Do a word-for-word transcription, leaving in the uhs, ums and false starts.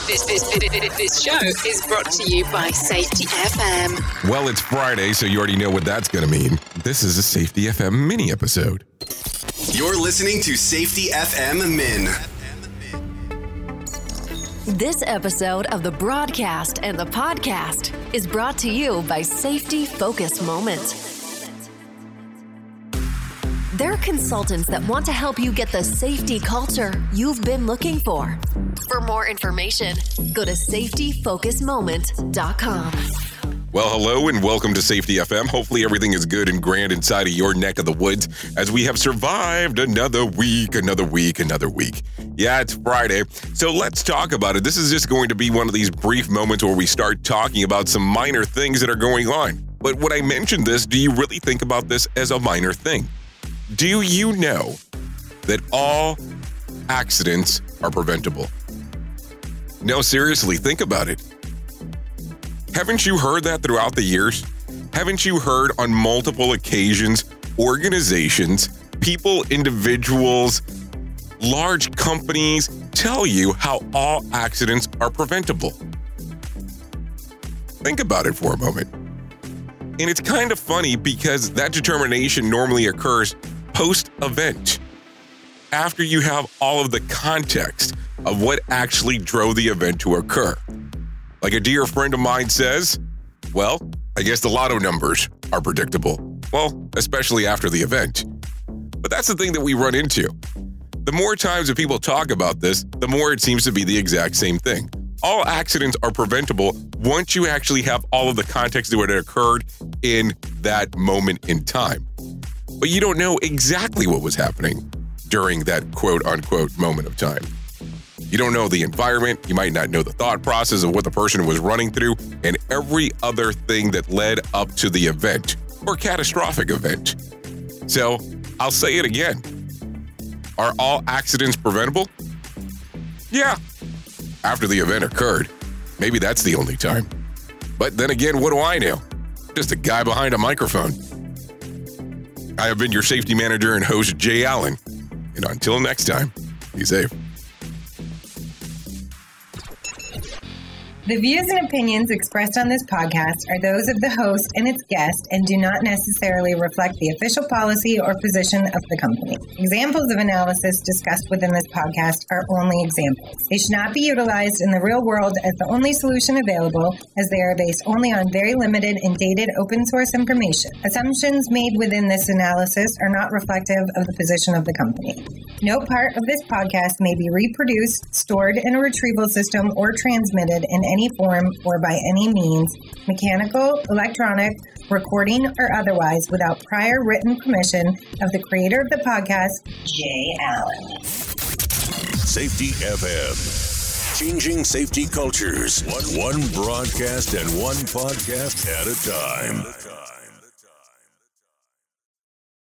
This, this, this, this show is brought to you by Safety F M. Well, it's Friday, so you already know what that's going to mean. This is a Safety F M mini episode. You're listening to Safety F M Min. This episode of the broadcast and the podcast is brought to you by Safety Focus Moments. They're consultants that want to help you get the safety culture you've been looking for. For more information, go to safety focus moment dot com. Well, hello and welcome to Safety F M. Hopefully everything is good and grand inside of your neck of the woods as we have survived another week, another week, another week. Yeah, it's Friday, so let's talk about it. This is just going to be one of these brief moments where we start talking about some minor things that are going on. But when I mention this, do you really think about this as a minor thing? Do you know that all accidents are preventable? No, seriously, think about it. Haven't you heard that throughout the years? Haven't you heard on multiple occasions, organizations, people, individuals, large companies tell you how all accidents are preventable? Think about it for a moment. And it's kind of funny because that determination normally occurs post-event, after you have all of the context of what actually drove the event to occur. Like a dear friend of mine says, well, I guess the lotto numbers are predictable. Well, especially after the event. But that's the thing that we run into. The more times that people talk about this, the more it seems to be the exact same thing. All accidents are preventable once you actually have all of the context of what occurred in that moment in time. But you don't know exactly what was happening during that quote-unquote moment of time. You don't know the environment, you might not know the thought process of what the person was running through, and every other thing that led up to the event, or catastrophic event. So, I'll say it again. Are all accidents preventable? Yeah. After the event occurred, maybe that's the only time. But then again, what do I know? Just a guy behind a microphone. I have been your safety manager and host, Jay Allen. And until next time, be safe. The views and opinions expressed on this podcast are those of the host and its guest and do not necessarily reflect the official policy or position of the company. Examples of analysis discussed within this podcast are only examples. They should not be utilized in the real world as the only solution available, as they are based only on very limited and dated open source information. Assumptions made within this analysis are not reflective of the position of the company. No part of this podcast may be reproduced, stored in a retrieval system, or transmitted in any form or by any means, mechanical, electronic, recording, or otherwise, without prior written permission of the creator of the podcast, Jay Allen. Safety F M. Changing safety cultures. One, one broadcast and one podcast at a time.